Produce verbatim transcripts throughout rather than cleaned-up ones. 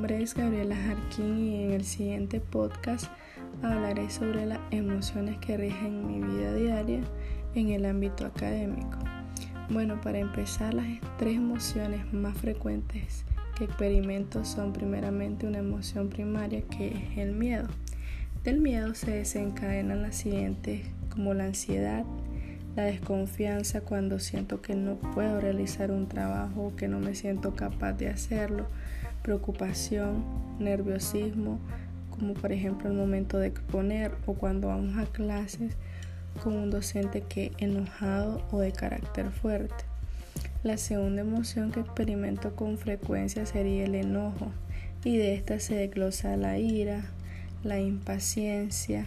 nombre es Gabriela Jarquín y en el siguiente podcast hablaré sobre las emociones que rigen mi vida diaria en el ámbito académico. Bueno, para empezar, las tres emociones más frecuentes que experimento son primeramente una emoción primaria, que es el miedo. Del miedo se desencadenan las siguientes, como la ansiedad, la desconfianza cuando siento que no puedo realizar un trabajo o que no me siento capaz de hacerlo, preocupación, nerviosismo, como por ejemplo el momento de exponer o cuando vamos a clases con un docente que es enojado o de carácter fuerte. La segunda emoción que experimento con frecuencia sería el enojo, y de esta se desglosa la ira, la impaciencia,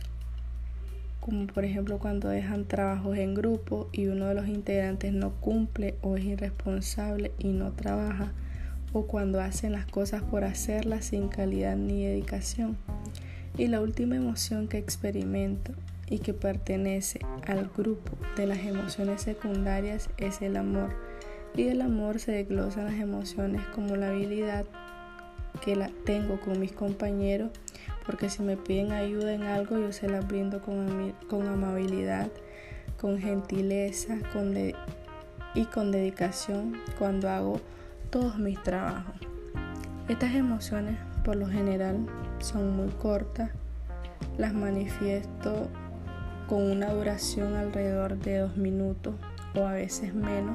como por ejemplo cuando dejan trabajos en grupo y uno de los integrantes no cumple o es irresponsable y no trabaja, o cuando hacen las cosas por hacerlas sin calidad ni dedicación. Y la última emoción que experimento y que pertenece al grupo de las emociones secundarias es el amor. Y del amor se desglosan las emociones como la habilidad que la tengo con mis compañeros, porque si me piden ayuda en algo yo se las brindo con, am- con amabilidad, con gentileza con de- y con dedicación cuando hago todos mis trabajos. Estas emociones por lo general son muy cortas, las manifiesto con una duración alrededor de dos minutos o a veces menos.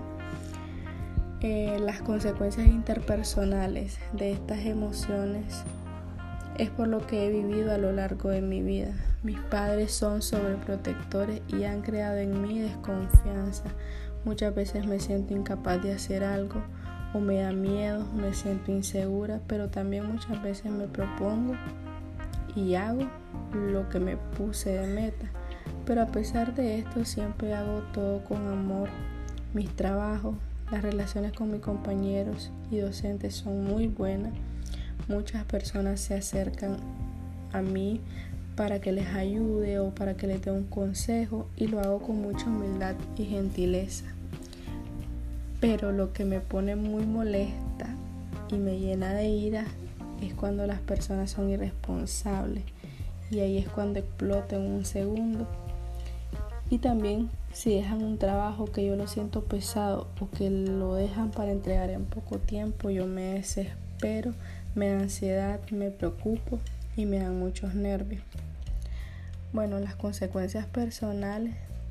Eh, las consecuencias interpersonales de estas emociones es por lo que he vivido a lo largo de mi vida. Mis padres son sobreprotectores y han creado en mí desconfianza. Muchas veces me siento incapaz de hacer algo o me da miedo, me siento insegura, pero también muchas veces me propongo y hago lo que me puse de meta. Pero a pesar de esto siempre hago todo con amor. Mis trabajos, las relaciones con mis compañeros y docentes son muy buenas. Muchas personas se acercan a mí para que les ayude o para que les dé un consejo, y lo hago con mucha humildad y gentileza. Pero lo que me pone muy molesta y me llena de ira es cuando las personas son irresponsables, y ahí es cuando exploto en un segundo. Y también si dejan un trabajo que yo lo siento pesado o que lo dejan para entregar en poco tiempo, yo me desespero, me da ansiedad, me preocupo y me dan muchos nervios. Bueno, las consecuencias personales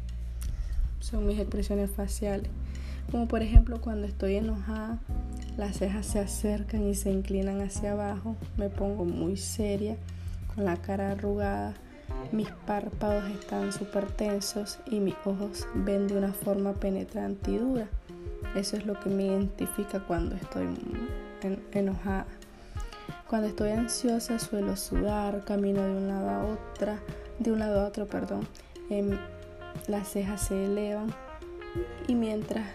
son mis expresiones faciales, como por ejemplo cuando estoy enojada, las cejas se acercan y se inclinan hacia abajo, me pongo muy seria, con la cara arrugada, mis párpados están súper tensos y mis ojos ven de una forma penetrante y dura. Eso es lo que me identifica cuando estoy en- enojada. Cuando estoy ansiosa suelo sudar, camino de un lado a otra, de un lado a otro, perdón. Eh, las cejas se elevan, y mientras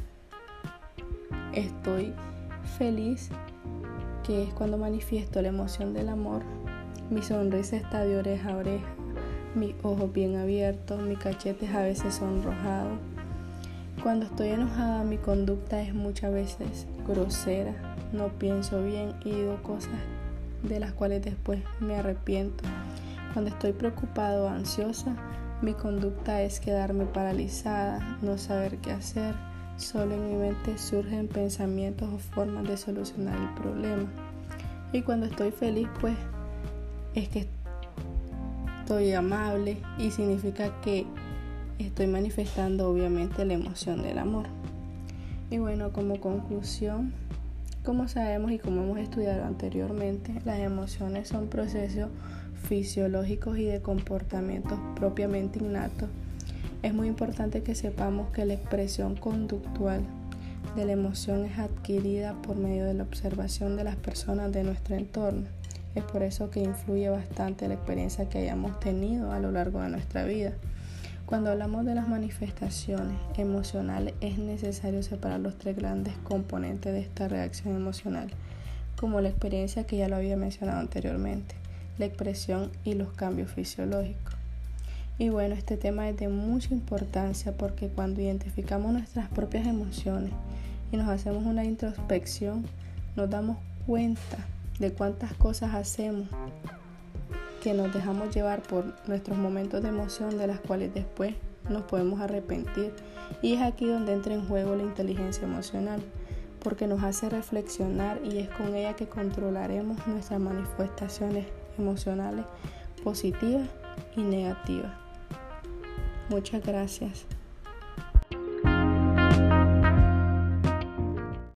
estoy feliz, que es cuando manifiesto la emoción del amor, mi sonrisa está de oreja a oreja, mis ojos bien abiertos, mis cachetes a veces sonrojados. Cuando estoy enojada, mi conducta es muchas veces grosera, no pienso bien y digo cosas de las cuales después me arrepiento. Cuando estoy preocupada o ansiosa, mi conducta es quedarme paralizada, no saber qué hacer. Solo en mi mente surgen pensamientos o formas de solucionar el problema. Y cuando estoy feliz, pues es que estoy amable, y significa que estoy manifestando obviamente la emoción del amor. Y bueno, como conclusión, como sabemos y como hemos estudiado anteriormente, las emociones son procesos fisiológicos y de comportamientos propiamente innatos. Es muy importante que sepamos que la expresión conductual de la emoción es adquirida por medio de la observación de las personas de nuestro entorno. Es por eso que influye bastante la experiencia que hayamos tenido a lo largo de nuestra vida. Cuando hablamos de las manifestaciones emocionales, es necesario separar los tres grandes componentes de esta reacción emocional, como la experiencia que ya lo había mencionado anteriormente, la expresión y los cambios fisiológicos. Y bueno, este tema es de mucha importancia porque cuando identificamos nuestras propias emociones y nos hacemos una introspección, nos damos cuenta de cuántas cosas hacemos que nos dejamos llevar por nuestros momentos de emoción, de las cuales después nos podemos arrepentir. Y es aquí donde entra en juego la inteligencia emocional, porque nos hace reflexionar y es con ella que controlaremos nuestras manifestaciones emocionales positivas y negativas. Muchas gracias.